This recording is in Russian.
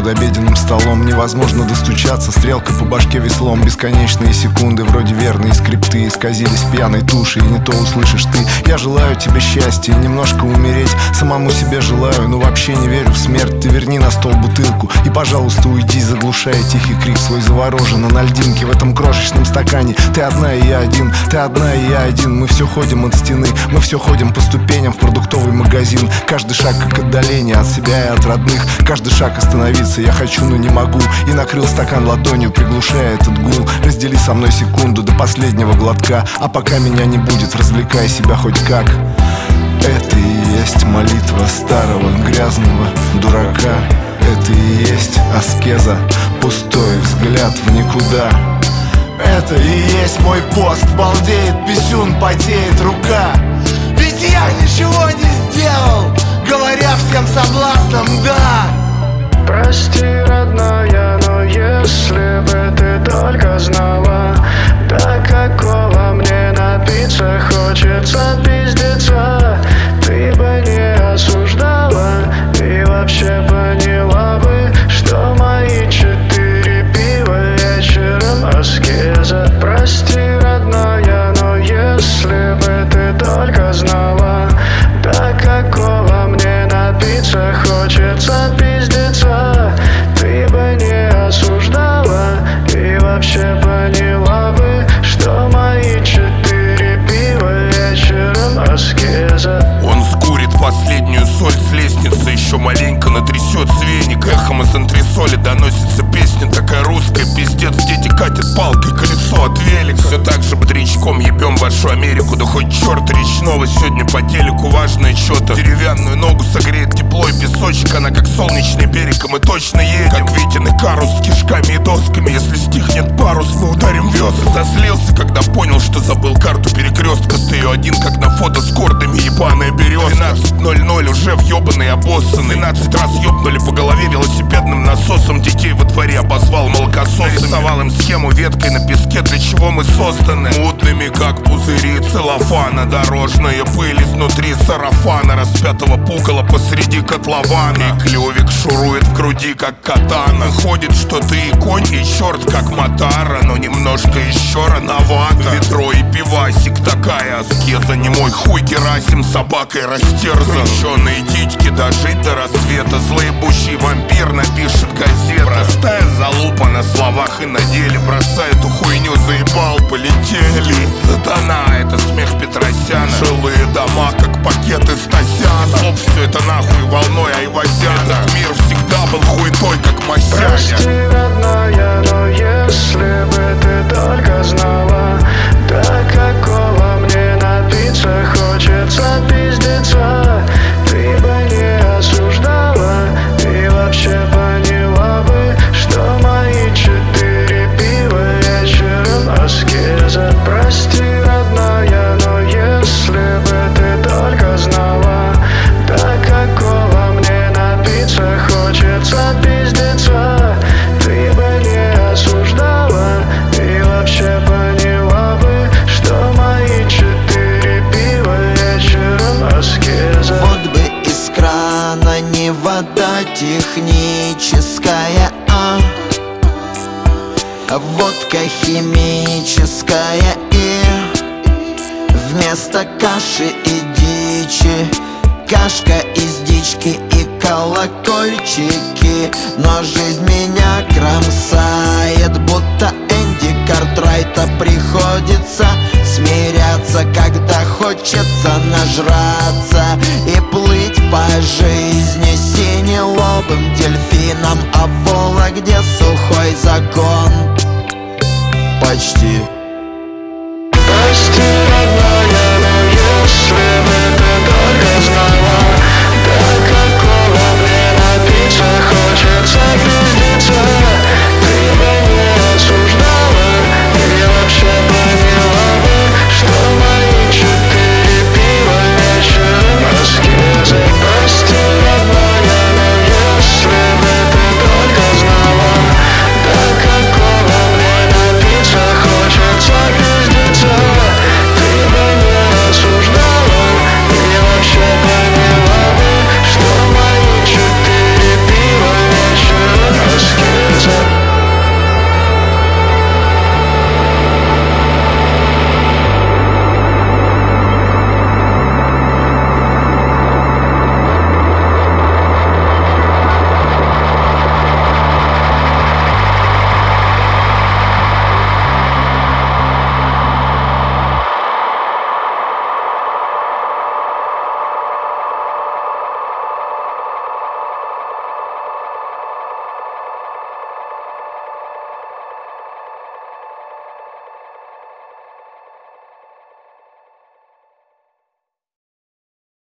под обеденным столом. Невозможно достучаться, стрелка по башке веслом. Бесконечные секунды, вроде верные скрипты, исказились пьяной туши, и не то услышишь ты. Я желаю тебе счастья и немножко умереть. Самому себе желаю, но вообще не верю в смерть. Ты верни на стол бутылку и, пожалуйста, уйди, заглушая тихий крик свой завороженно на льдинке в этом крошечном стакане. Ты одна и я один, ты одна и я один. Мы все ходим от стены, мы все ходим по ступеням в продуктовый магазин. Каждый шаг как отдаление от себя и от родных. Каждый шаг остановиться я хочу, но не могу. И накрыл стакан ладонью, приглушая этот гул. Раздели со мной секунду до последнего глотка. А пока меня не будет, развлекай себя хоть как. Это и есть молитва старого грязного дурака. Это и есть аскеза, пустой взгляд в никуда. Это и есть мой пост, балдеет писюн, потеет рука. Ведь я ничего не сделал, говоря всем соблазном «да». Прости, родная, но если бы ты только знала, до какого мне напиться хочется пиздеца, ты бы не осуждала и вообще поняла бы, что мои 4 пива вечером аскеза. Прости, родная, но если бы ты только знала, до какого мне напиться хочется пиздеца, ты бы не осуждала и вообще поняла бы, что мои 4 пива вечером аскеза. Он скурит последнюю соль с лестницы, еще маленько натрясет веник. Эхом из антресоли доносится песня такая русская. Пиздец, дети катят палкой колесо от велика. Все так же бодрячком ебем вашу Америку. Да хоть черт речного, сегодня по телеку важное что-то. Деревянную ногу согреет тепло и песочек. Она как солнечный берег, и мы точно едем. Как Витин и Карус с кишками и досками. Если стихнет парус, мы ударим весла. Зазлился, когда понял, что забыл карту перекрестка. Стою один, как на фото с кордами, ебаная березка. 12:00 уже въебанный обоссанный. 12 раз ёбнули по голове велосипедным насосом. Детей во дворе обозвал молокососами. Нарисовал им схему веткой на песке, для чего мы созданы. Мутными, как пузыри целлофана. Дорожная пыль изнутри сарафана. Распятого пукола посреди котлована. И клювик шурует в груди, как катана. Ходит, что ты и конь, и черт, как Матара. Но немножко еще рановато. Ведро и пивасик, такая аскеза. Не мой хуй Герасим собакой растерзан. Крещеные титьки, дожить до рассвета. Злоебущий вампир напишет газета. Простая залупа на словах и на деле. Бросай эту хуйню, заебал, полетели. Сатана, это смех Петросяна. Жилые дома, как пакеты Стасяна. Слов все это нахуй волной Айвазяна. Этот мир всегда был хуетой, как Масяня. Прости, родная, но если бы ты только знала, до какого мне напиться хочется пиздеца, ты бы не осуждала и вообще поняла бы, что мои 4 пива вечером аскеза. Прости, родная, но если бы ты только знала, до какого мне напиться хочется пиздеца, ты бы не осуждала и вообще поняла бы, что мои 4 пива вечером аскеза. Вот бы из крана не вода техническая, а водка химическая. И вместо каши и дичи кашка из дички и колокольчики. Но жизнь меня кромсает, будто Энди Картрайта. Приходится смиряться, когда хочется нажраться и плыть по жизни синелобым дельфином. А в Вологде сухой закон почти. Прости,